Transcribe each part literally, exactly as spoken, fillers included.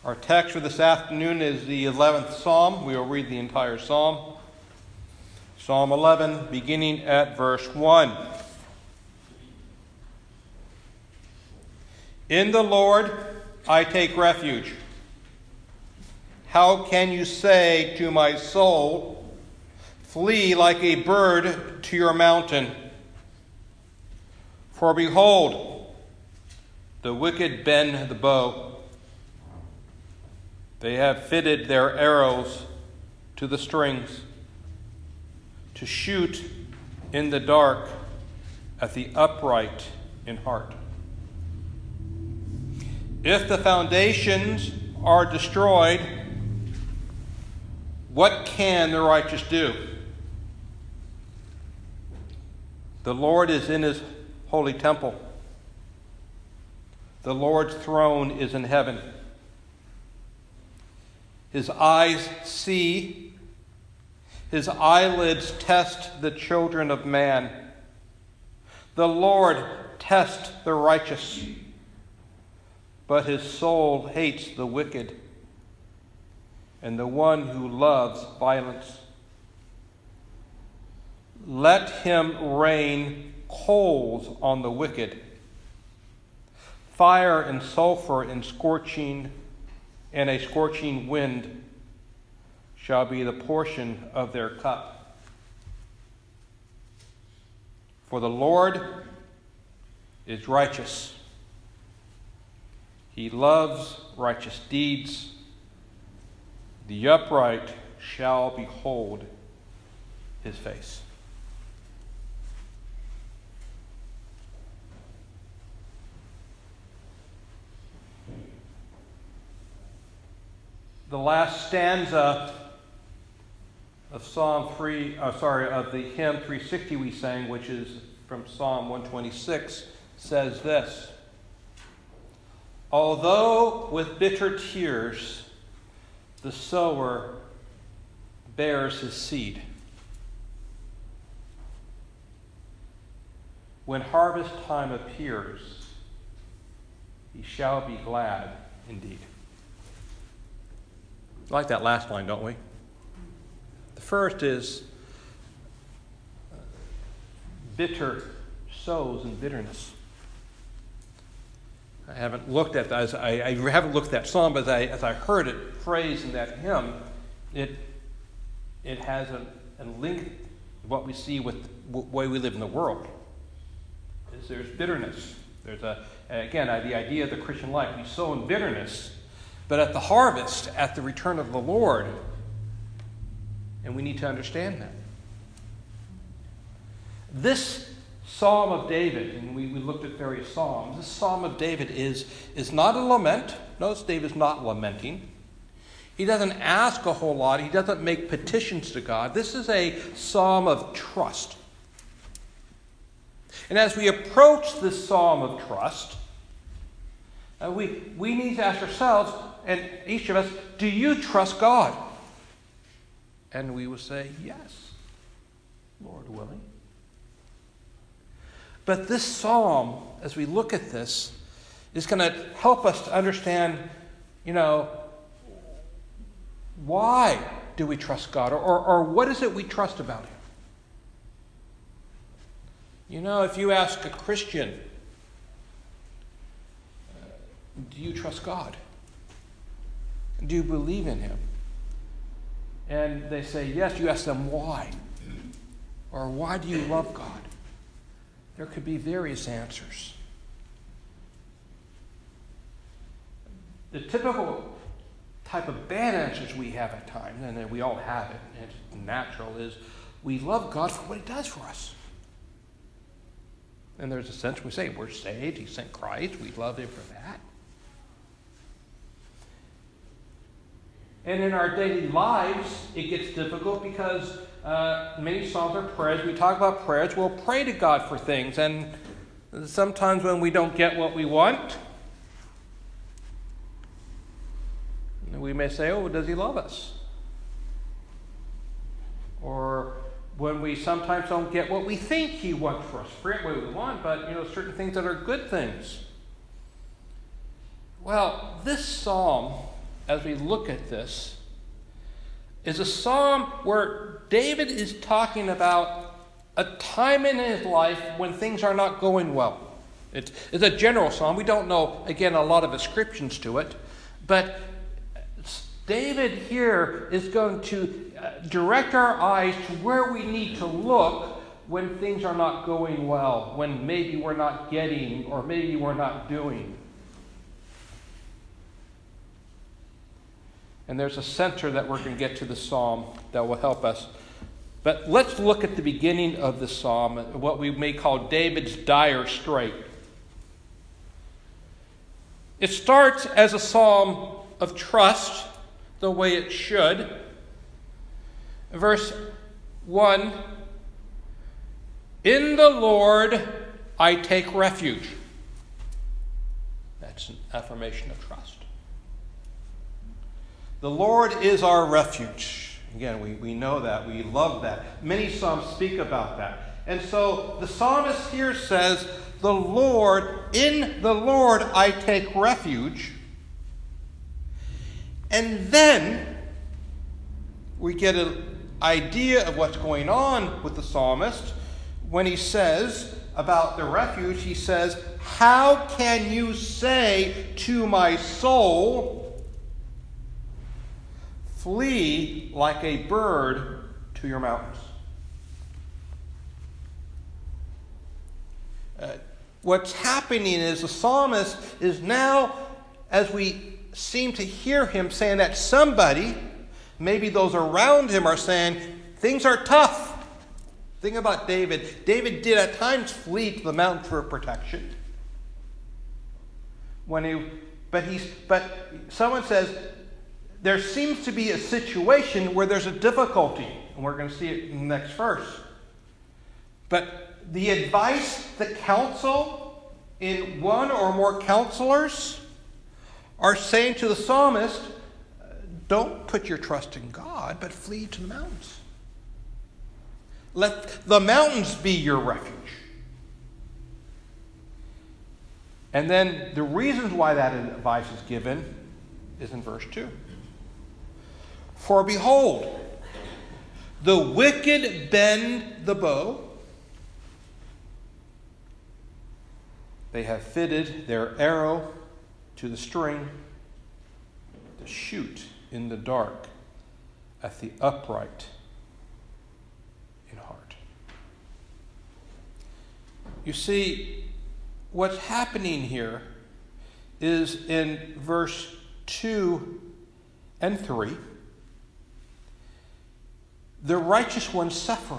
Our text for this afternoon is the eleventh Psalm. We will read the entire Psalm. Psalm eleven, beginning at verse one. In the Lord I take refuge. How can you say to my soul, flee like a bird to your mountain? For behold, the wicked bend the bow. They have fitted their arrows to the strings, to shoot in the dark at the upright in heart. If the foundations are destroyed, what can the righteous do? The Lord is in his holy temple. The Lord's throne is in heaven. His eyes see, his eyelids test the children of man. The Lord tests the righteous, but his soul hates the wicked and the one who loves violence. Let him rain coals on the wicked, fire and sulfur and scorching and a scorching wind shall be the portion of their cup. For the Lord is righteous. He loves righteous deeds. The upright shall behold his face. The last stanza of Psalm three, uh, sorry, of the hymn three sixty we sang, which is from Psalm one twenty-six, says this: although with bitter tears the sower bears his seed, when harvest time appears, he shall be glad indeed. We like that last line, don't we? The first is bitter sows in bitterness. I haven't looked at that. I, I haven't looked at that psalm, but as I, as I heard it phrased in that hymn, it it has a, a link to what we see with the way we live in the world. Is there's bitterness. There's a again the idea of the Christian life. We sow in bitterness, but at the harvest, at the return of the Lord, and we need to understand that. This Psalm of David, and we, we looked at various psalms, this Psalm of David is, is not a lament. Notice David's not lamenting. He doesn't ask a whole lot. He doesn't make petitions to God. This is a psalm of trust. And as we approach this psalm of trust, uh, we, we need to ask ourselves, and each of us, do you trust God? And we will say, yes, Lord willing. But this psalm, as we look at this, is going to help us to understand, you know, why do we trust God? Or, or, or what is it we trust about Him? You know, if you ask a Christian, uh, do you trust God? Do you believe in Him? And they say yes, you ask them why. Or why do you love God? There could be various answers. The typical type of bad answers we have at times, and we all have it, and it's natural, is we love God for what He does for us. And there's a sense we say, we're saved, He sent Christ, we love Him for that. And in our daily lives, it gets difficult because uh, many psalms are prayers. We talk about prayers. We'll pray to God for things. And sometimes when we don't get what we want, we may say, oh, does He love us? Or when we sometimes don't get what we think He wants for us. Forget what we want, but you know, certain things that are good things. Well, this psalm as we look at this is a psalm where David is talking about a time in his life when things are not going well. It's, it's a general psalm. We don't know, again, a lot of descriptions to it. But David here is going to direct our eyes to where we need to look when things are not going well, when maybe we're not getting or maybe we're not doing. And there's a center that we're going to get to the psalm that will help us. But let's look at the beginning of the psalm, what we may call David's dire strait. It starts as a psalm of trust, the way it should. Verse one, in the Lord I take refuge. That's an affirmation of trust. The Lord is our refuge. Again, we, we know that. We love that. Many psalms speak about that. And so the psalmist here says, the Lord, in the Lord I take refuge. And then we get an idea of what's going on with the psalmist when he says about the refuge, he says, how can you say to my soul, flee like a bird to your mountains? Uh, what's happening is the psalmist is now, as we seem to hear him saying that somebody, maybe those around him are saying, things are tough. Think about David. David did at times flee to the mountain for protection. When he, but he's, but someone says, there seems to be a situation where there's a difficulty, and we're going to see it in the next verse. But the advice, the counsel in one or more counselors are saying to the psalmist, don't put your trust in God, but flee to the mountains. Let the mountains be your refuge. And then the reasons why that advice is given is in verse two. For behold, the wicked bend the bow. They have fitted their arrow to the string to shoot in the dark at the upright in heart. You see, what's happening here is in verse two and three, the righteous one's suffering.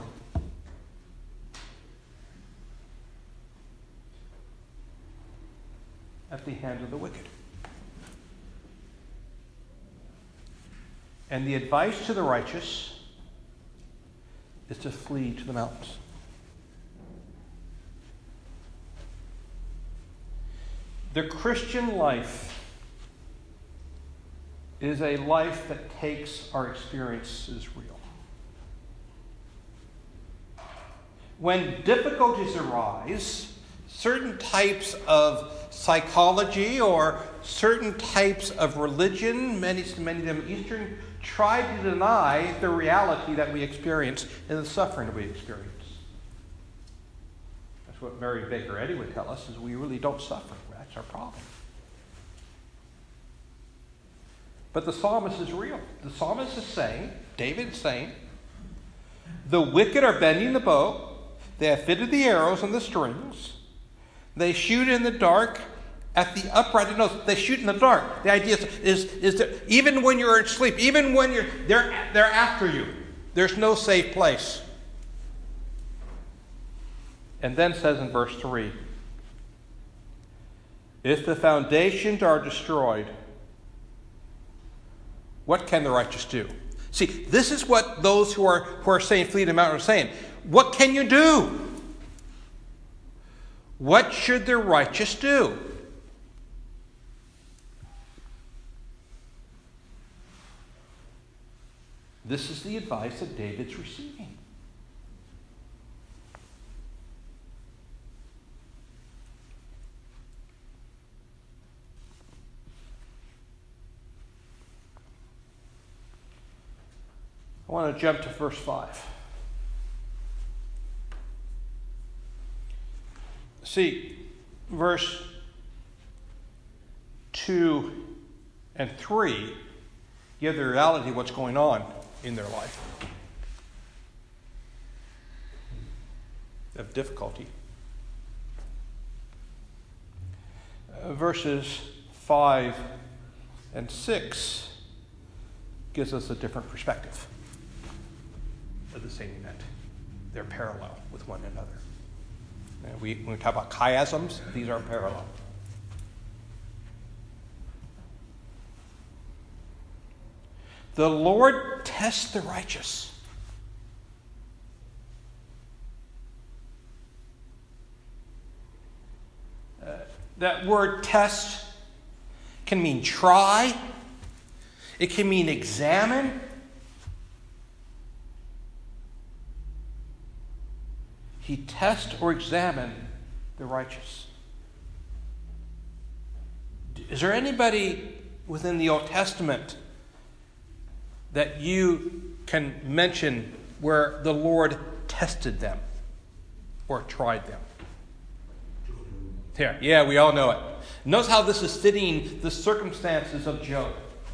At the hand of the wicked. And the advice to the righteous is to flee to the mountains. The Christian life is a life that takes our experiences real. When difficulties arise, certain types of psychology or certain types of religion, many, many of them Eastern, try to deny the reality that we experience and the suffering that we experience. That's what Mary Baker Eddy would tell us, is we really don't suffer. That's our problem. But the psalmist is real. The psalmist is saying, David is saying, the wicked are bending the bow, they have fitted the arrows and the strings, they shoot in the dark at the upright. No, they shoot in the dark. The idea is, is, is that even when you're asleep, even when you're, they're, they're after you. There's no safe place. And then says in verse three, if the foundations are destroyed, what can the righteous do? See, this is what those who are, who are saying flee to the mountain are saying. What can you do? What should the righteous do? This is the advice that David's receiving. want to jump to verse five. See, verse two and three give the reality of what's going on in their life. Of difficulty. Uh, verses five and six gives us a different perspective of the same event. They're parallel with one another. And we, when we talk about chiasms, these are parallel. The Lord tests the righteous. Uh, that word test can mean try. It can mean examine. He tests or examines the righteous. Is there anybody within the Old Testament that you can mention where the Lord tested them or tried them? Here, yeah, we all know it. Notice how this is fitting the circumstances of Job.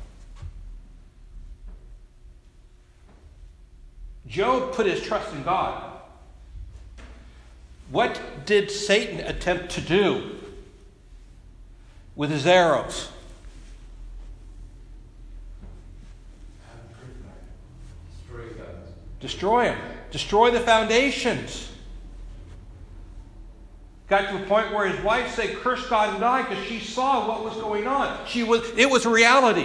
Job put his trust in God. What did Satan attempt to do with his arrows? Destroy God. Destroy him. Destroy the foundations. Got to the point where his wife said, "Curse God and die," because she saw what was going on. She was. It was reality.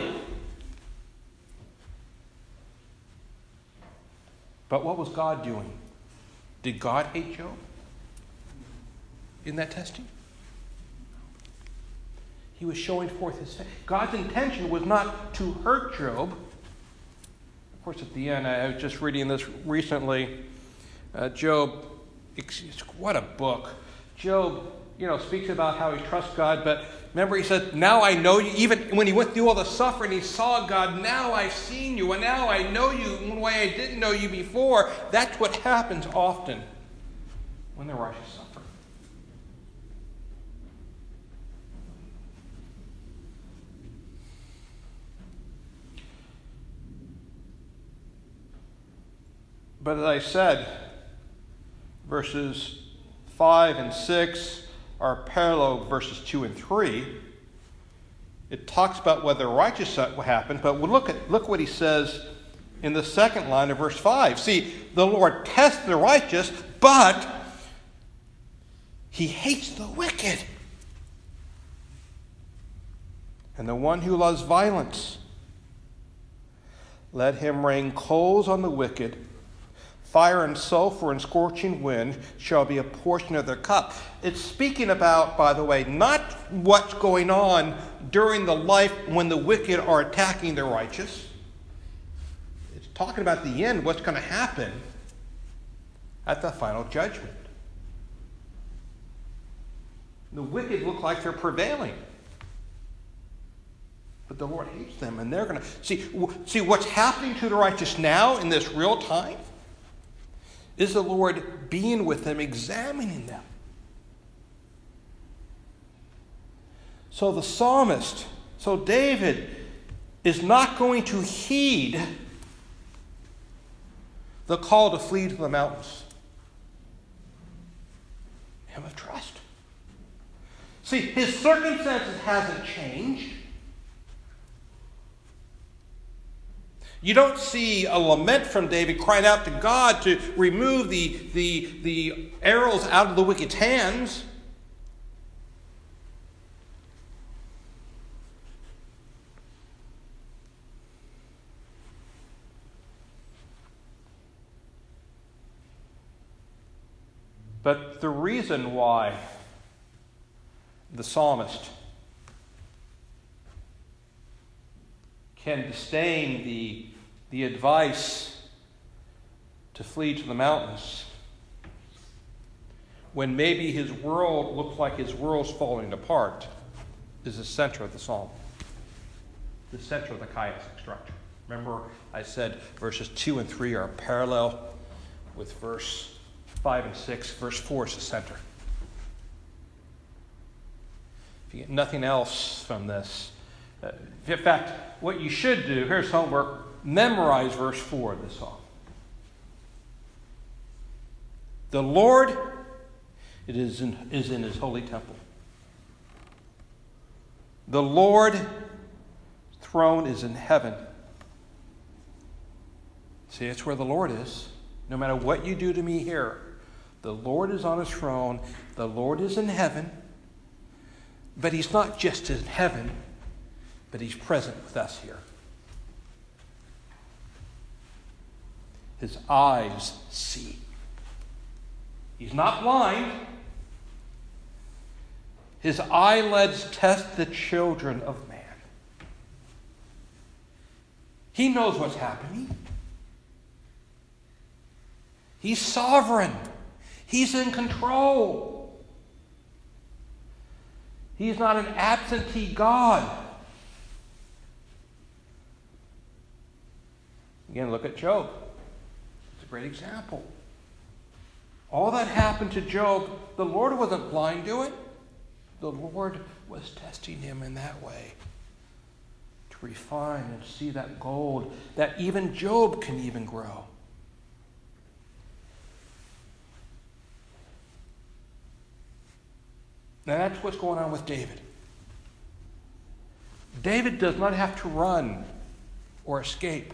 But what was God doing? Did God hate Job in that testing? He was showing forth his faith. God's intention was not to hurt Job. Of course, at the end, I was just reading this recently. Uh, Job, what a book. Job, you know, speaks about how he trusts God, but remember he said, "Now I know you." Even when he went through all the suffering, he saw God. "Now I've seen you, and now I know you in a way I didn't know you before." That's what happens often when the righteous suffer. But as I said, verses five and six are parallel verses two and three. It talks about whether righteous will happen, but we'll look at look what he says in the second line of verse five. See, the Lord tests the righteous, but he hates the wicked and the one who loves violence. Let him rain coals on the wicked. Fire and sulfur and scorching wind shall be a portion of their cup. It's speaking about, by the way, not what's going on during the life when the wicked are attacking the righteous. It's talking about the end, what's going to happen at the final judgment. The wicked look like they're prevailing. But the Lord hates them, and they're going to... See, see what's happening to the righteous now in this real time is the Lord being with them, examining them. So the psalmist, so David, is not going to heed the call to flee to the mountains. Him of trust. See, his circumstances hasn't changed. You don't see a lament from David crying out to God to remove the, the, the arrows out of the wicked's hands. But the reason why the psalmist can disdain the, the advice to flee to the mountains when maybe his world looks like his world's falling apart is the center of the psalm, the center of the chiastic structure. Remember, I said verses two and three are parallel with verse five and six. Verse four is the center. If you get nothing else from this, uh, in fact, what you should do, here's homework, memorize verse four of this psalm. The Lord it is in, is in his holy temple. The Lord's throne is in heaven. See, it's where the Lord is. No matter what you do to me here, the Lord is on his throne. The Lord is in heaven. But he's not just in heaven, but he's present with us here. His eyes see. He's not blind. His eyelids test the children of man. He knows what's happening. He's sovereign. He's in control. He's not an absentee God. Again, look at Job. It's a great example. All that happened to Job, the Lord wasn't blind to it. The Lord was testing him in that way to refine and see that gold that even Job can even grow. Now that's what's going on with David. David does not have to run or escape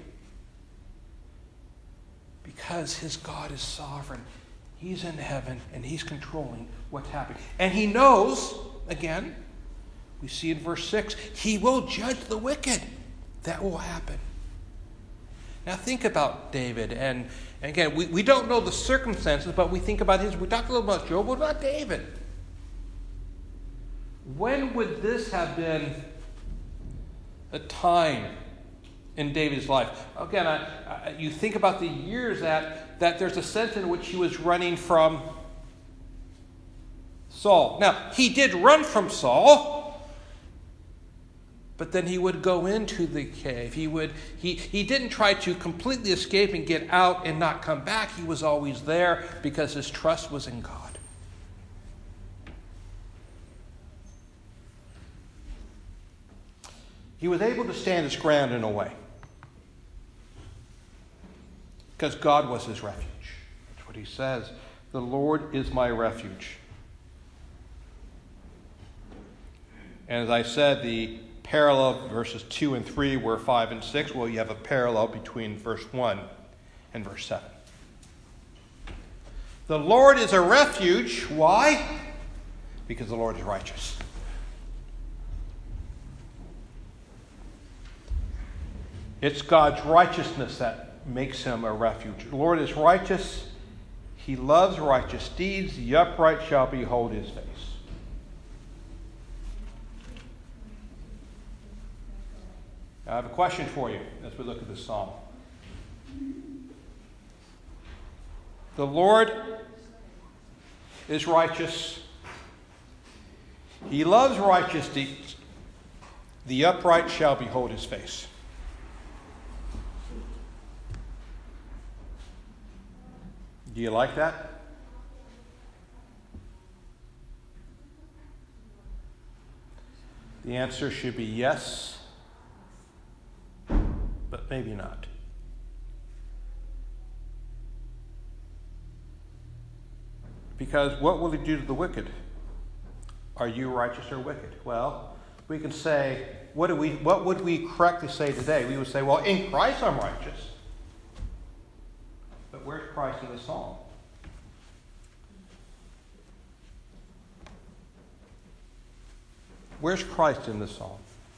because his God is sovereign. He's in heaven and he's controlling what's happening. And he knows, again, we see in verse six, he will judge the wicked. That will happen. Now think about David. And, and again, we, we don't know the circumstances, but we think about his. We talked a little about Job. What about David? When would this have been a time in David's life? Again, I, I, you think about the years that, that there's a sense in which he was running from Saul. Now, he did run from Saul, but then he would go into the cave. He would he, he didn't try to completely escape and get out and not come back. He was always there because his trust was in God. He was able to stand his ground in a way because God was his refuge. That's what he says. The Lord is my refuge. And as I said, the parallel verses two and three were five and six. Well, you have a parallel between verse one and verse seven. The Lord is a refuge. Why? Because the Lord is righteous. It's God's righteousness that makes him a refuge. The Lord is righteous. He loves righteous deeds. The upright shall behold his face. I have a question for you as we look at this psalm. The Lord is righteous. He loves righteous deeds. The upright shall behold his face. Do you like that? The answer should be yes, but maybe not. Because what will he do to the wicked? Are you righteous or wicked? Well, we can say, what do we what would we correctly say today? We would say, well, in Christ I'm righteous. But where's Christ in the psalm? Where's Christ in the psalm?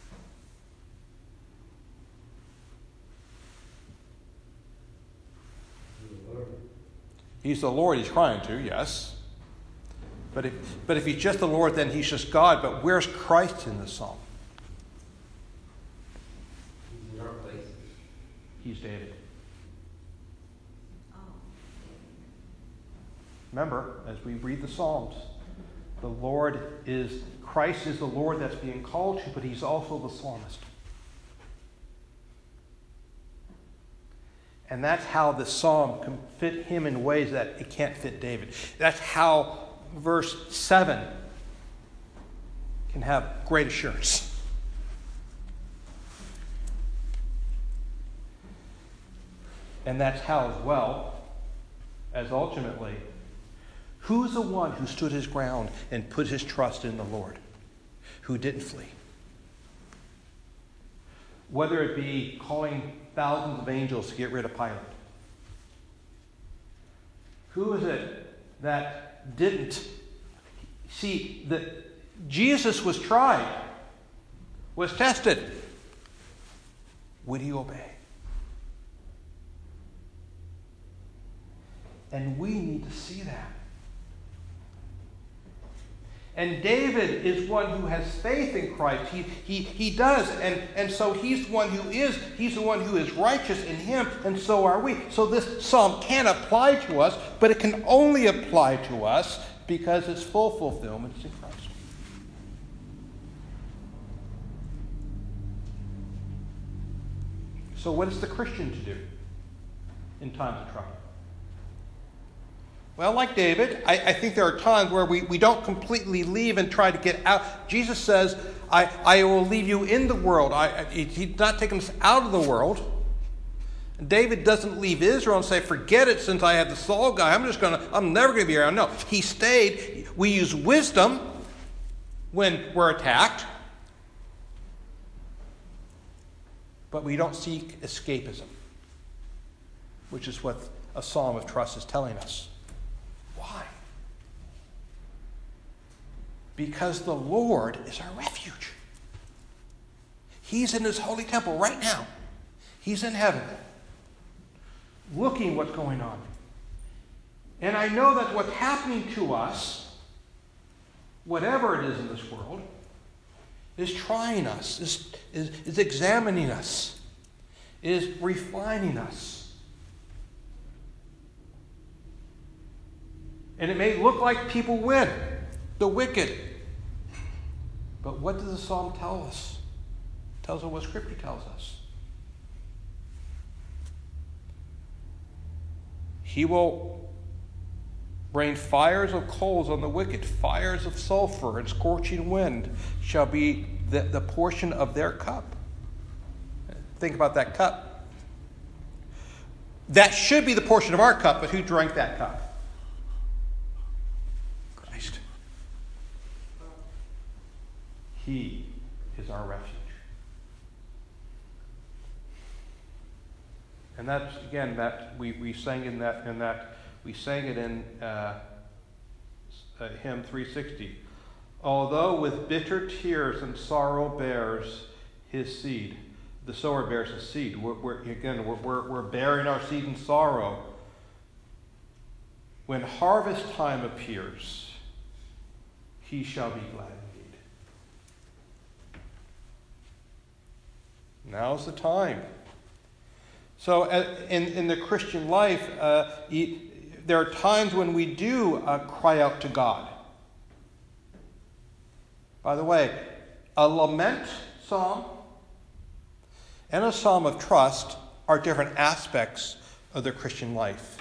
He's the Lord he's crying to, yes. But if, but if he's just the Lord, then he's just God. But where's Christ in the psalm? He's in our place. He's David. Remember, as we read the Psalms, the Lord is, Christ is the Lord that's being called to, but he's also the psalmist. And that's how the psalm can fit him in ways that it can't fit David. That's how verse seven can have great assurance. And that's how, as well, as ultimately, who's the one who stood his ground and put his trust in the Lord, who didn't flee? Whether it be calling thousands of angels to get rid of Pilate. Who is it that didn't see that Jesus was tried, was tested? Would he obey? And we need to see that. And David is one who has faith in Christ. He, he, he does. And, and so he's the one who is, he's the one who is righteous in him, and so are we. So this psalm can apply to us, but it can only apply to us because its full fulfillment is in Christ. So what is the Christian to do in times of trouble? Well, like David, I, I think there are times where we, we don't completely leave and try to get out. Jesus says, I, I will leave you in the world. I, he's not taking us out of the world. David doesn't leave Israel and say, forget it, since I have the Saul guy. I'm just going to, I'm never going to be around. No, he stayed. We use wisdom when we're attacked. But we don't seek escapism, which is what a psalm of trust is telling us. Why? Because the Lord is our refuge. He's in his holy temple right now. He's in heaven, looking what's going on. And I know that what's happening to us, whatever it is in this world, is trying us, is, is, is examining us, is refining us. And it may look like people win, the wicked. But what does the psalm tell us? It tells us what Scripture tells us. He will rain fires of coals on the wicked, fires of sulfur and scorching wind shall be the, the portion of their cup. Think about that cup. That should be the portion of our cup, but who drank that cup? Christ. He is our refuge. And that's, again, that we, we sang in that, in that, we sang it in uh, uh, hymn three sixty. Although with bitter tears and sorrow bears his seed. The sower bears his seed. We're, we're, again, we're, we're, we're bearing our seed in sorrow. When harvest time appears, he shall be glad indeed. Now's the time. So uh, in, in the Christian life, uh, you, there are times when we do uh, cry out to God. By the way, a lament psalm and a psalm of trust are different aspects of the Christian life.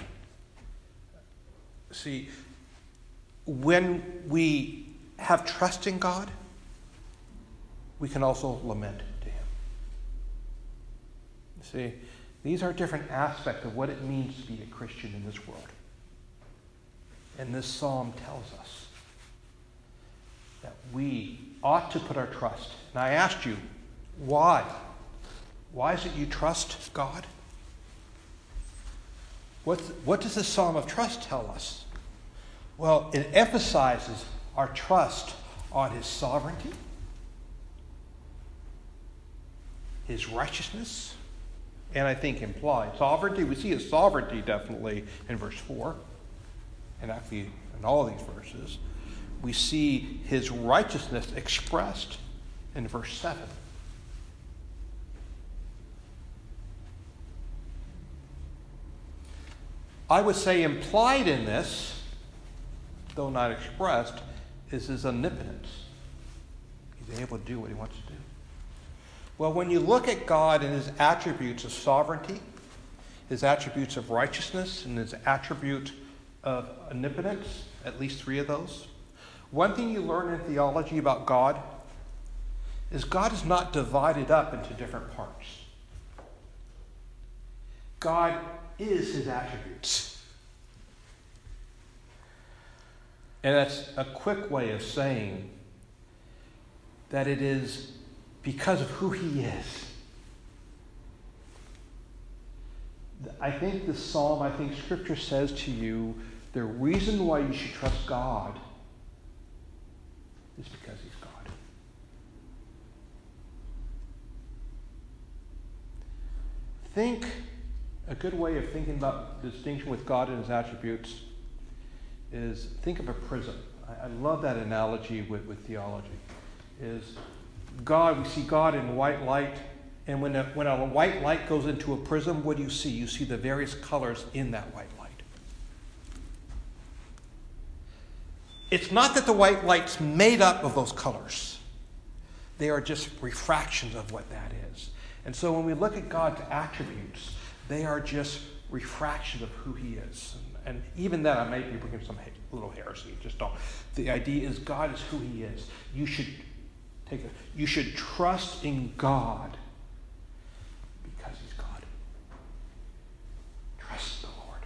See, when we have trust in God, we can also lament to Him. See, these are different aspects of what it means to be a Christian in this world. And this psalm tells us that we ought to put our trust. And I asked you, why? Why is it you trust God? What, what does the psalm of trust tell us? Well, it emphasizes our trust on His sovereignty, His righteousness, and I think implied sovereignty. We see His sovereignty definitely in verse four, and actually in all of these verses. We see His righteousness expressed in verse seven. I would say implied in this, though not expressed, is His omnipotence. He's able to do what He wants to do. Well, when you look at God and His attributes of sovereignty his attributes of righteousness and his attribute of omnipotence, at least three of those. One thing you learn in theology about God is God is not divided up into different parts. God is his attributes. And that's a quick way of saying that it is because of who he is. I think the psalm, I think Scripture says to you, the reason why you should trust God is because he's God. Think, a good way of thinking about the distinction with God and his attributes is think of a prism. I, I love that analogy with, with theology. Is God, we see God in white light, and when a, when a white light goes into a prism, what do you see? You see the various colors in that white light. It's not that the white light's made up of those colors. They are just refractions of what that is. And so when we look at God's attributes, they are just refractions of who he is. And, and even then, I may be bringing some a little heresy. Just don't. The idea is God is who he is. You should take a, you should trust in God because he's God. Trust the Lord.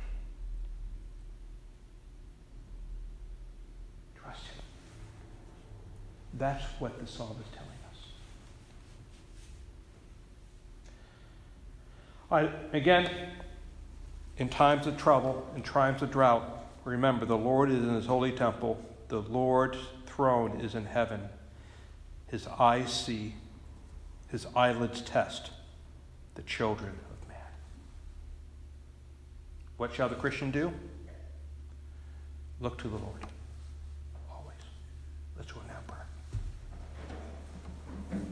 Trust him. That's what the psalm is telling us. All right, again, in times of trouble, in times of drought, remember the Lord is in his holy temple. The Lord's throne is in heaven. His eyes see, his eyelids test the children of man. What shall the Christian do? Look to the Lord. Always. Let's go now, prayer.